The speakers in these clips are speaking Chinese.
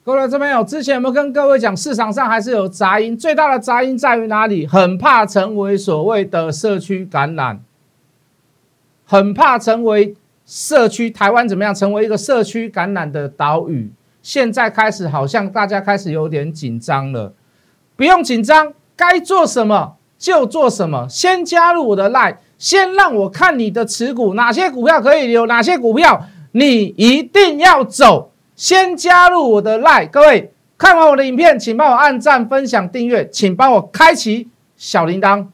各位这边有之前有没有跟各位讲，市场上还是有杂音，最大的杂音在于哪里？很怕成为所谓的社区感染，很怕成为社区台湾怎么样？成为一个社区感染的岛屿。现在开始好像大家开始有点紧张了，不用紧张，该做什么就做什么。先加入我的 LINE， 先让我看你的持股，哪些股票可以留，哪些股票你一定要走。先加入我的 LINE， 各位看完我的影片，请帮我按赞、分享、订阅，请帮我开启小铃铛。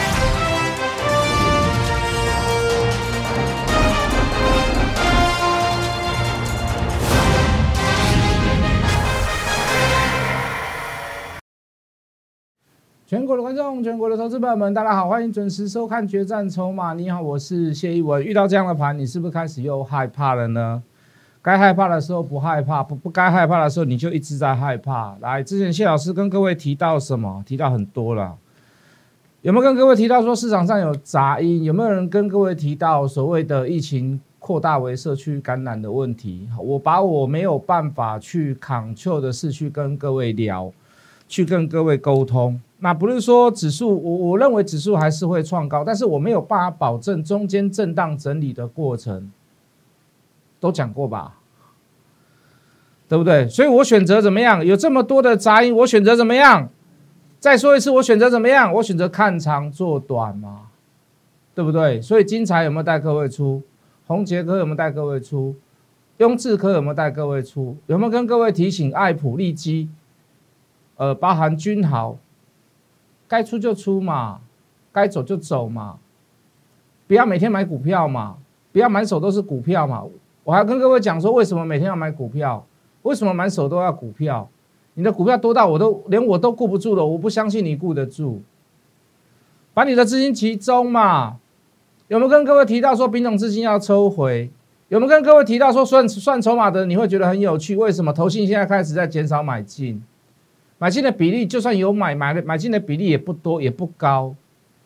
全国的观众、全国的投资朋友们，大家好，欢迎准时收看《决战筹码》。你好，我是谢一文。遇到这样的盘，你是不是开始又害怕了呢？该害怕的时候不害怕，不该害怕的时候你就一直在害怕。来，之前谢老师跟各位提到什么？提到很多了。有没有跟各位提到说市场上有杂音？有没有人跟各位提到所谓的疫情扩大为社区感染的问题？我把我没有办法去control的事去跟各位聊，去跟各位沟通。那不是说指数，我认为指数还是会创高，但是我没有办法保证中间震荡整理的过程。都讲过吧，对不对？所以我选择怎么样？有这么多的杂音，我选择怎么样？再说一次，我选择怎么样？我选择看长做短嘛，对不对？所以精彩有没有带各位出？宏捷科有没有带各位出？雍智科有没有带各位出？有没有跟各位提醒爱普利基？包含君豪，该出就出嘛，该走就走嘛，不要每天买股票嘛，不要满手都是股票嘛。我还跟各位讲说，为什么每天要买股票？为什么满手都要股票？你的股票多到连我都顾不住了，我不相信你顾得住。把你的资金集中嘛。有没有跟各位提到说品种资金要抽回？有没有跟各位提到说算筹码的你会觉得很有趣？为什么投信现在开始在减少买进？买进的比例就算有买进的比例也不多也不高，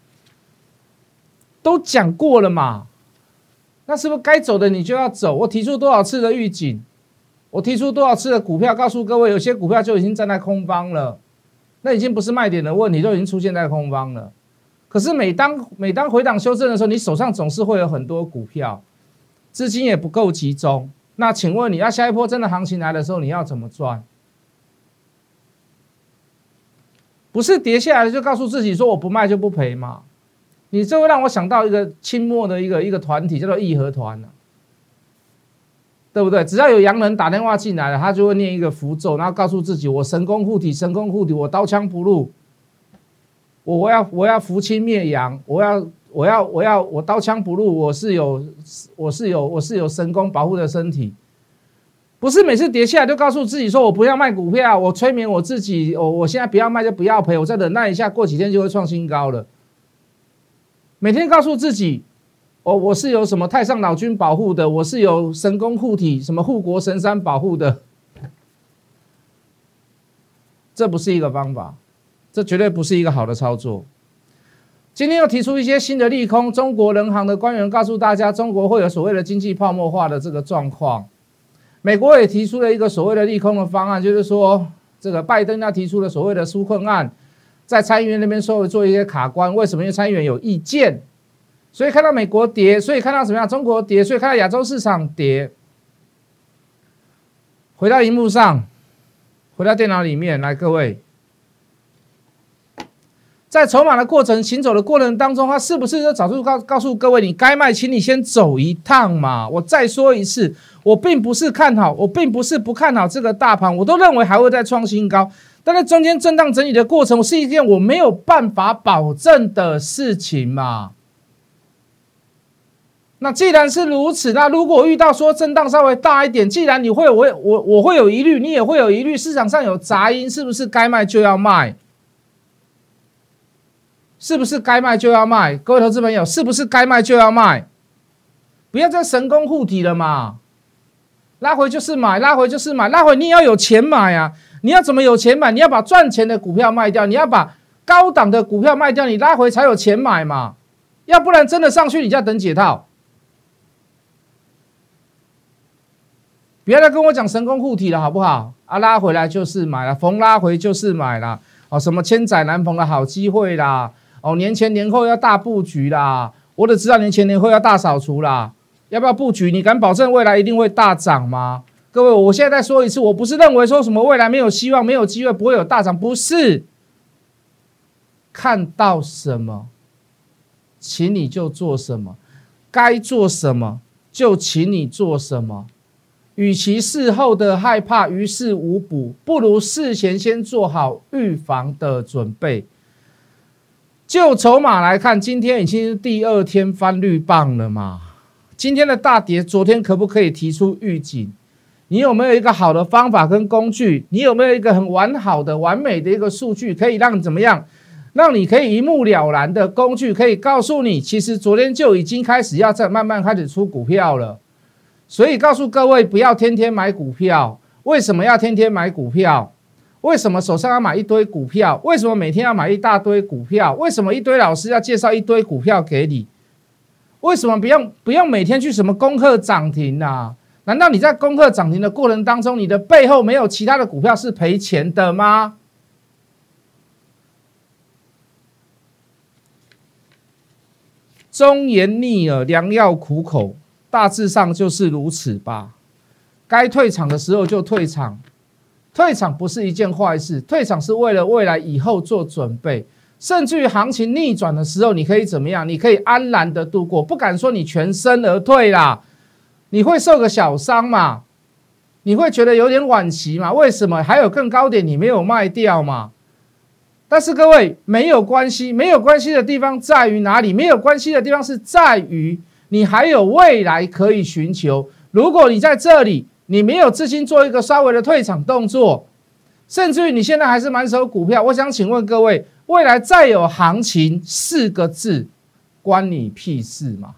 都讲过了嘛。那是不是该走的你就要走？我提出多少次的预警，我提出多少次的股票，告诉各位，有些股票就已经站在空方了，那已经不是卖点的问题，就已经出现在空方了。可是每当回档修正的时候，你手上总是会有很多股票，资金也不够集中。那请问你要下一波真的行情来的时候，你要怎么赚？不是跌下来就告诉自己说我不卖就不赔嘛？你这会让我想到一个清末的一个团体，叫做义和团啊，对不对？只要有洋人打电话进来了，他就会念一个符咒，然后告诉自己：我神功护体，神功护体，我刀枪不入，我要扶清灭洋，我刀枪不入，我是有神功保护的身体。不是每次跌下来就告诉自己说我不要卖股票，我催眠我自己，我现在不要卖就不要赔，我再忍耐一下，过几天就会创新高了。每天告诉自己，我是有什么太上老君保护的，我是有神功护体，什么护国神山保护的，这不是一个方法，这绝对不是一个好的操作。今天又提出一些新的利空，中国人行的官员告诉大家，中国会有所谓的经济泡沫化的这个状况。美国也提出了一个所谓的利空的方案，就是说，这个拜登他提出了所谓的纾困案。在参议院那边稍微做一些卡关，为什么？因为参议员有意见，所以看到美国跌，所以看到怎么样？中国跌，所以看到亚洲市场跌。回到荧幕上，回到电脑里面来，各位，在筹码的过程、行走的过程当中，他是不是就早就告诉各位，你该卖，请你先走一趟嘛？我再说一次，我并不是看好，我并不是不看好这个大盘，我都认为还会再创新高。但是中间震荡整理的过程是一件我没有办法保证的事情嘛。那既然是如此，那如果遇到说震荡稍微大一点，既然你会我会有疑虑，你也会有疑虑，市场上有杂音，是不是该卖就要卖？是不是该卖就要卖？各位投资朋友，是不是该卖就要卖？不要再神功护体了嘛！拉回就是买，拉回就是买，拉回你也要有钱买啊！你要怎么有钱买？你要把赚钱的股票卖掉，你要把高档的股票卖掉，你拉回才有钱买嘛。要不然真的上去，你就要等解套。 不要再跟我讲神功护体了，好不好？啊，拉回来就是买了，逢拉回就是买了。哦，什么千载难逢的好机会啦！哦，年前年后要大布局啦，我只知道年前年后要大扫除啦。要不要布局？你敢保证未来一定会大涨吗？各位，我现在再说一次，我不是认为说什么未来没有希望、没有机会、不会有大涨，不是。看到什么，请你就做什么，该做什么就请你做什么。与其事后的害怕于事无补，不如事前先做好预防的准备。就筹码来看，今天已经是第2天翻绿棒了嘛。今天的大跌，昨天可不可以提出预警？你有没有一个好的方法跟工具？你有没有一个很完好的、完美的一个数据，可以让你怎么样？让你可以一目了然的工具，可以告诉你，其实昨天就已经开始要再慢慢开始出股票了。所以告诉各位，不要天天买股票。为什么要天天买股票？为什么手上要买一堆股票？为什么每天要买一大堆股票？为什么一堆老师要介绍一堆股票给你？为什么不用每天去什么攻克涨停啊？难道你在攻克涨停的过程当中，你的背后没有其他的股票是赔钱的吗？忠言逆耳，良药苦口，大致上就是如此吧。该退场的时候就退场，退场不是一件坏事，退场是为了未来以后做准备。甚至于行情逆转的时候，你可以怎么样？你可以安然的度过，不敢说你全身而退啦，你会受个小伤嘛，你会觉得有点惋惜嘛？为什么？还有更高点你没有卖掉嘛？但是各位，没有关系，没有关系的地方在于哪里？没有关系的地方是在于你还有未来可以寻求。如果你在这里，你没有资金做一个稍微的退场动作，甚至于你现在还是满手股票，我想请问各位，未来再有行情4个字，关你屁事嘛？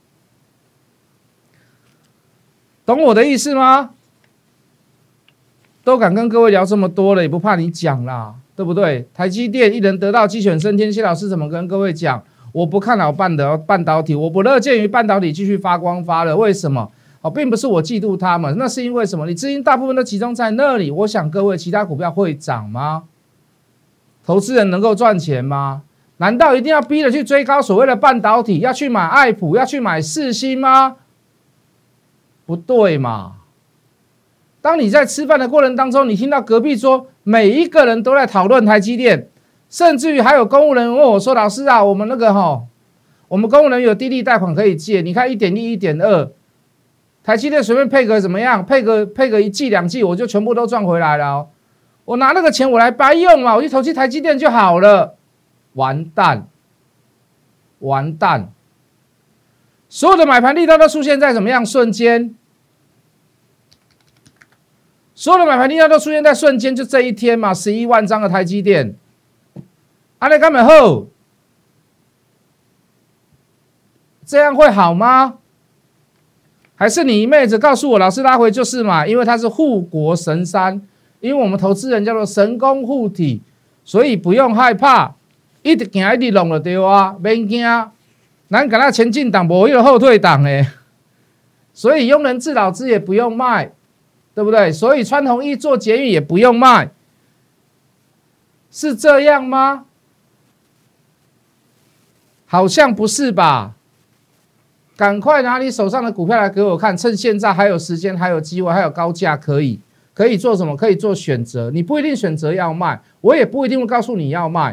懂我的意思吗？都敢跟各位聊这么多了，也不怕你讲啦，对不对？台积电一人得道，鸡犬升天。谢老师怎么跟各位讲？我不看好半导体，我不乐见于半导体继续发光发热。为什么？并不是我嫉妒他们，那是因为什么？你资金大部分都集中在那里。我想各位，其他股票会涨吗？投资人能够赚钱吗？难道一定要逼着去追高所谓的半导体，要去买爱普，要去买世芯吗？不对嘛！当你在吃饭的过程当中，你听到隔壁桌每一个人都在讨论台积电，甚至于还有公务人员问我说：“老师啊，我们我们公务人员有低利贷款可以借，你看1.1、1.2，台积电随便配个怎么样？配个1季2季，我就全部都赚回来了哦。我拿那个钱我来白用嘛，我去投资台积电就好了。完蛋，完蛋！所有的买盘力道都出现在怎么样瞬间？所有的买盘力道都出现在瞬间，就这一天嘛，11万张的台积电，啊，你干嘛后？这样会好吗？还是你一昧子告诉我，老师拉回就是嘛，因为它是护国神山，因为我们投资人叫做神功护体，所以不用害怕，一直行一直弄就对啊，免惊。咱敢那前进党，没有后退党哎，所以庸人自扰之也不用卖，对不对？所以穿红衣做捷运也不用卖，是这样吗？好像不是吧？赶快拿你手上的股票来给我看，趁现在还有时间，还有机会，还有高价可以做什么？可以做选择。你不一定选择要卖，我也不一定会告诉你要卖。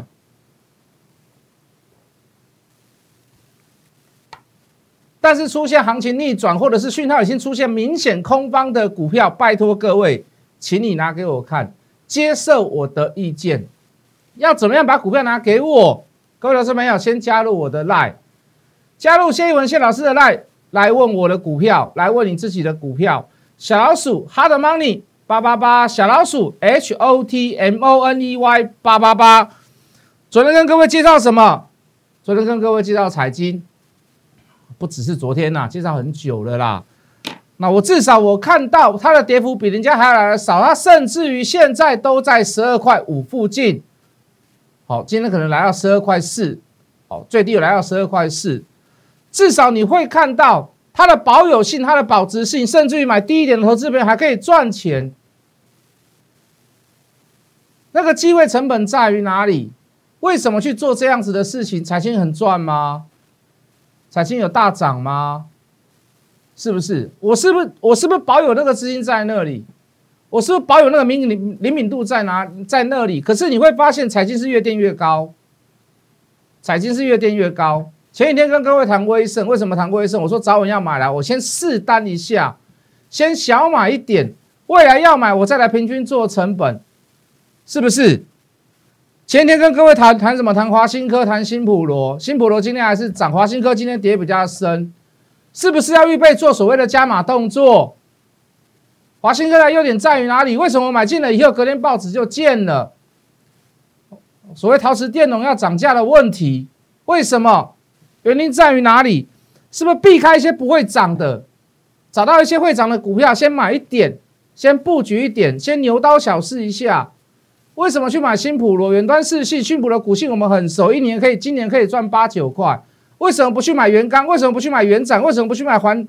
但是出现行情逆转，或者是讯号已经出现明显空方的股票，拜托各位，请你拿给我看，接受我的意见。要怎么样把股票拿给我？各位老师朋友，先加入我的 LINE。加入谢一文谢老师的 LINE 来问我的股票，来问你自己的股票。小老鼠 Hard Money 888，小老鼠 HOTMONEY 888。昨天跟各位介绍什么？昨天跟各位介绍彩晶，不只是昨天啦，介绍很久了啦。那我至少我看到它的跌幅比人家还来的少，它甚至于现在都在12.5块附近。好，今天可能来到12.4块，最低有来到12.4块。至少你会看到它的保有性、它的保值性，甚至于买低一点的投资朋友还可以赚钱。那个机会成本在于哪里？为什么去做这样子的事情？彩晶很赚吗？彩晶有大涨吗？是不是？我是不是保有那个资金在那里？我是不是保有那个灵敏度在那里？可是你会发现，彩晶是越垫越高，彩晶是越垫越高。前几天跟各位谈威盛，为什么谈威盛？我说早晚要买来，我先试单一下，先小买一点，未来要买我再来平均做成本，是不是？前天跟各位谈什么？谈华新科，谈新普罗。新普罗今天还是涨，华新科今天跌比较深，是不是要预备做所谓的加码动作？华新科的优点在于哪里？为什么买进了以后隔天报纸就见了？所谓陶瓷电容要涨价的问题，为什么？原因在于哪里？是不是避开一些不会涨的，找到一些会涨的股票，先买一点，先布局一点，先牛刀小试一下？为什么去买新普罗？远端视系，新普罗股性我们很熟，今年可以赚8、9块。为什么不去买元刚？为什么不去买元展？为什么不去买环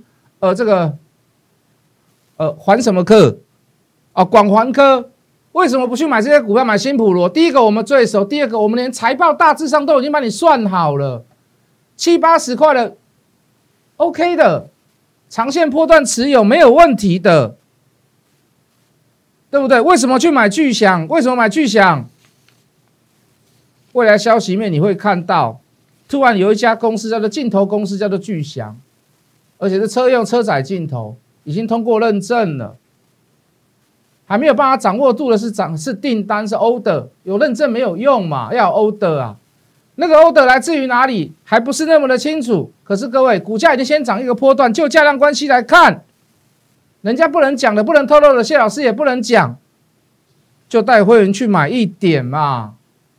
什么科？广环科？为什么不去买这些股票？买新普罗？第一个我们最熟，第二个我们连财报大致上都已经帮你算好了，70、80块的 ，OK 的，长线波段持有没有问题的。对不对？为什么去买巨响？为什么买巨响？未来消息面你会看到，突然有一家公司叫做镜头公司，叫做巨响，而且是车用车载镜头，已经通过认证了。还没有办法掌握度的是订单，是 order， 有认证没有用嘛？要有 order 啊。那个 order 来自于哪里？还不是那么的清楚。可是各位，股价已经先涨一个波段，就价量关系来看。人家不能讲的、不能透露的，谢老师也不能讲，就带会员去买一点嘛。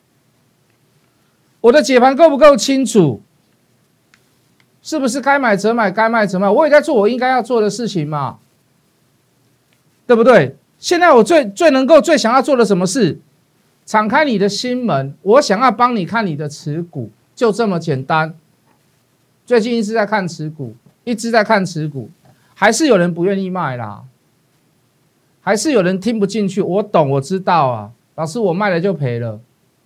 我的解盘够不够清楚？是不是该买则买，该卖则卖？我也在做我应该要做的事情嘛，对不对？现在我最想要做的什么事？敞开你的心门，我想要帮你看你的持股，就这么简单。最近一直在看持股，还是有人不愿意卖啦，还是有人听不进去。我懂，我知道啊，老师我卖了就赔了。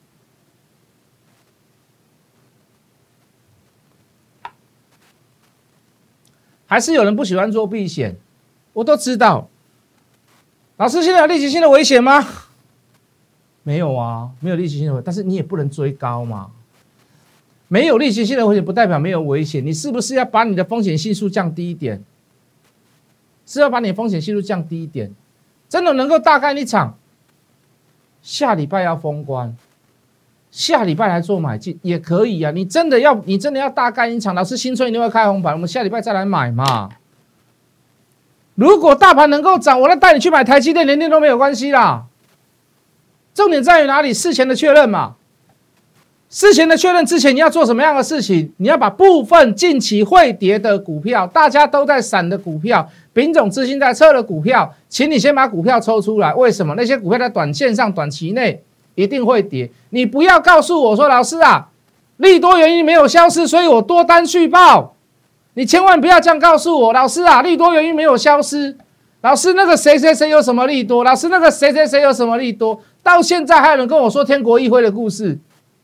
还是有人不喜欢做避险，我都知道。老师，现在有立即性的危险吗？没有啊，没有立即性的危险，但是你也不能追高嘛。没有立即性的危险不代表没有危险，你是不是要把你的风险系数降低一点？是要把你的风险系数降低一点，真的能够大干一场。下礼拜要封关，下礼拜来做买进也可以啊。你真的要大干一场，老师新春一定会开红盘，我们下礼拜再来买嘛。如果大盘能够涨，我再带你去买台积电、联电都没有关系啦。重点在于哪里？事前的确认嘛。事前的确认之前，你要做什么样的事情？你要把部分近期会跌的股票，大家都在闪的股票，丙种资金在测的股票，请你先把股票抽出来。为什么？那些股票在短线上、短期内一定会跌。你不要告诉我说，老师啊，利多原因没有消失，所以我多单续报。你千万不要这样告诉我，老师啊，利多原因没有消失。老师，那个谁谁谁有什么利多？老师，那个谁谁谁有什么利多？到现在还有人跟我说天国议会的故事。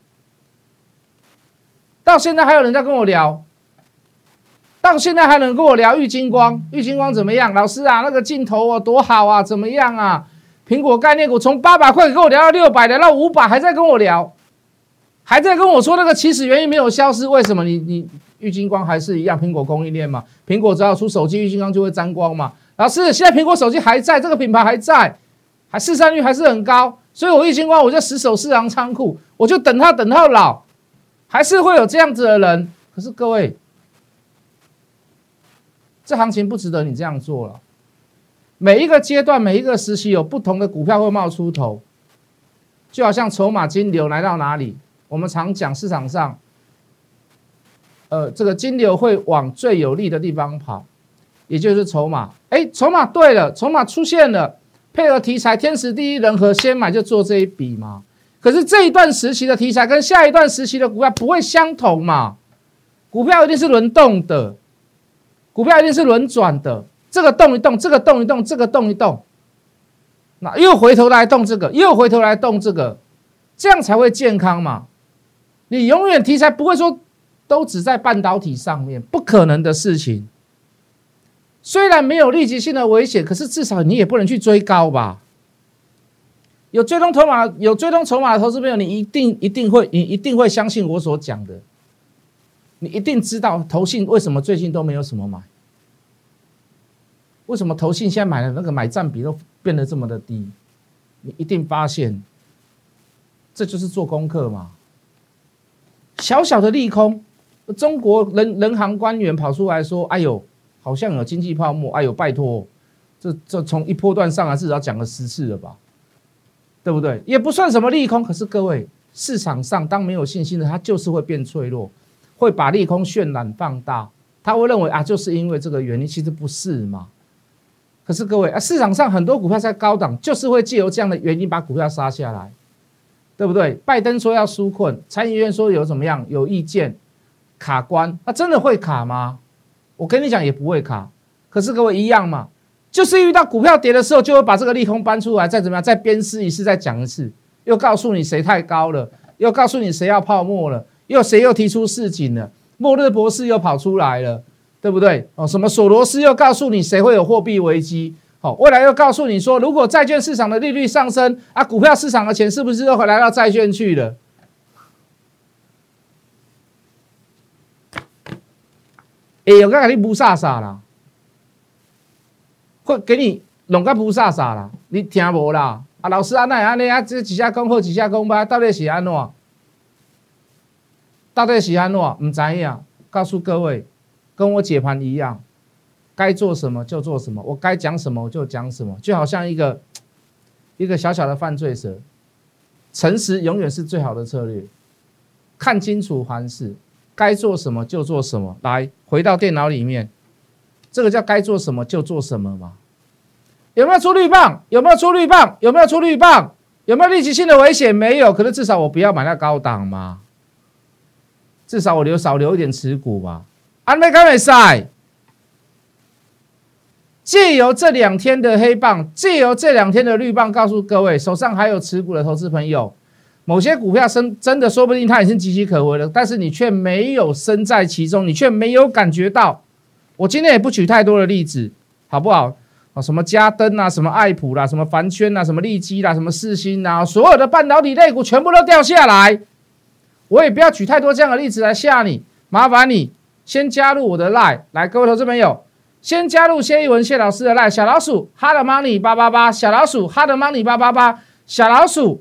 到现在还有人在跟我聊，到现在还有人跟我聊玉晶光，玉晶光怎么样？老师啊，那个镜头哦多好啊，怎么样啊？苹果概念股从800块跟我聊到600，聊到500，还在跟我聊，还在跟我说那个起始原因没有消失，为什么？你玉晶光还是一样，苹果供应链嘛，苹果只要出手机，玉晶光就会沾光嘛。老师，现在苹果手机还在，这个品牌还在，市占率还是很高，所以我玉晶光我就死守四行仓库，我就等它等到老。还是会有这样子的人，可是各位，这行情不值得你这样做了。每一个阶段、每一个时期有不同的股票会冒出头，就好像筹码金流来到哪里，我们常讲市场上，这个金流会往最有利的地方跑，也就是筹码。筹码对了，筹码出现了，配合题材，天时地利人和，先买就做这一笔嘛。可是这一段时期的题材跟下一段时期的股票不会相同嘛？股票一定是轮动的， 股票一定是轮转的，这个动一动，这个动一动，这个动一动，那又回头来动这个，又回头来动这个，这样才会健康嘛。你永远题材不会说都只在半导体上面，不可能的事情。虽然没有立即性的危险，可是至少你也不能去追高吧。有追踪筹码的投资朋友，你一定会相信我所讲的，你一定知道投信为什么最近都没有什么买，为什么投信现在买的那个买占比都变得这么的低，你一定发现，这就是做功课嘛。小小的利空，中国人行官员跑出来说：“哎呦，好像有经济泡沫，哎呦，拜托，这从一波段上来至少讲了10次了吧？”对不对？也不算什么利空，可是各位，市场上当没有信心的，它就是会变脆弱，会把利空渲染放大，他会认为啊，就是因为这个原因，其实不是嘛。可是各位啊，市场上很多股票在高档，就是会借由这样的原因把股票杀下来，对不对？拜登说要纾困，参议院说有怎么样，有意见卡关，那真的会卡吗？我跟你讲，也不会卡。可是各位一样嘛。就是遇到股票跌的时候，就会把这个利空搬出来，再怎么样，再鞭尸一次，再讲一次，又告诉你谁太高了，又告诉你谁要泡沫了，谁又提出示警了，末日博士又跑出来了，对不对？什么索罗斯又告诉你谁会有货币危机，未来又告诉你说，如果债券市场的利率上升啊，股票市场的钱是不是又回来到债券去了？有个给你不傻傻啦。会给你弄个不傻傻啦，你听无啦？啊，老师啊，那安尼啊，这几下讲好，几下讲歹，到底是安怎？到底是安怎？唔知呀。告诉各位，跟我解盘一样，该做什么就做什么，我该讲什么我就讲什么，就好像一个小小的犯罪者，诚实永远是最好的策略。看清楚凡事，该做什么就做什么。来，回到电脑里面。这个叫该做什么就做什么嘛？有没有出绿棒？有没有出绿棒？有没有出绿棒？有没有立即性的危险？没有。可是至少我不要买到高档嘛，至少我少留一点持股吧。安没干没赛？借由这2天的黑棒，借由这2天的绿棒，告诉各位手上还有持股的投资朋友，某些股票真的说不定它已经岌岌可危了，但是你却没有身在其中，你却没有感觉到。我今天也不举太多的例子，好不好？什么嘉登啊，什么爱普啦，什么凡轩啦，什么利基啦，什么世芯啦，所有的半导体类股全部都掉下来。我也不要举太多这样的例子来吓你，麻烦你先加入我的 LINE， 来，各位投资朋友，先加入谢逸文谢老师的 LINE， 小老鼠 Hot Money 888，小老鼠 Hot Money 888，小老鼠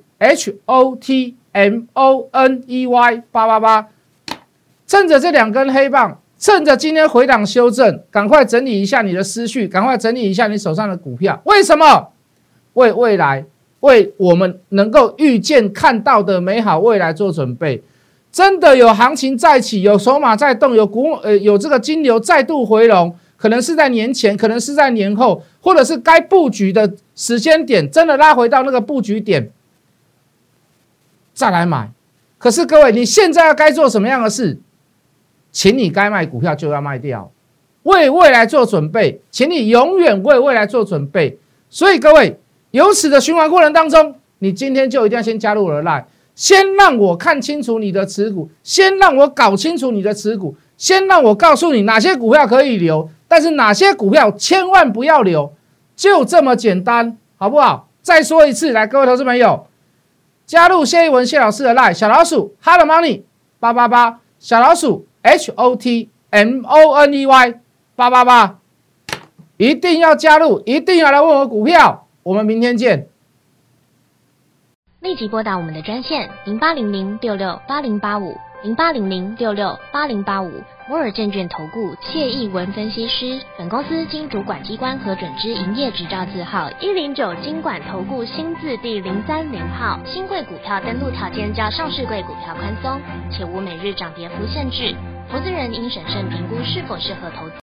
HOTMONEY 888，趁着这2根黑棒。趁着今天回档修正，赶快整理一下你的思绪，赶快整理一下你手上的股票。为什么？为未来，为我们能够预见看到的美好未来做准备。真的有行情再起，有筹码在动，有这个金流再度回笼，可能是在年前，可能是在年后，或者是该布局的时间点真的拉回到那个布局点，再来买。可是各位，你现在要该做什么样的事？请你该卖股票就要卖掉，为未来做准备，请你永远为未来做准备。所以各位，由此的循环过程当中，你今天就一定要先加入我的 LINE， 先让我看清楚你的持股，先让我搞清楚你的持股，先让我告诉你哪些股票可以留，但是哪些股票千万不要留，就这么简单，好不好？再说一次，来，各位投资朋友，加入谢逸文谢老师的 LINE， 小老鼠 Hot Money 888，小老鼠HOTMONEY 888，一定要加入，一定要来问我股票。我们明天见。 立即拨打我们的专线0800668085，0800668085。摩尔证券投顾谢逸文分析师。本公司经主管机关核准之营业执照字号109金管投顾新字第030号。新贵股票登录条件较上市贵股票宽松，且无每日涨跌幅限制。投资人应审慎评估是否适合投资。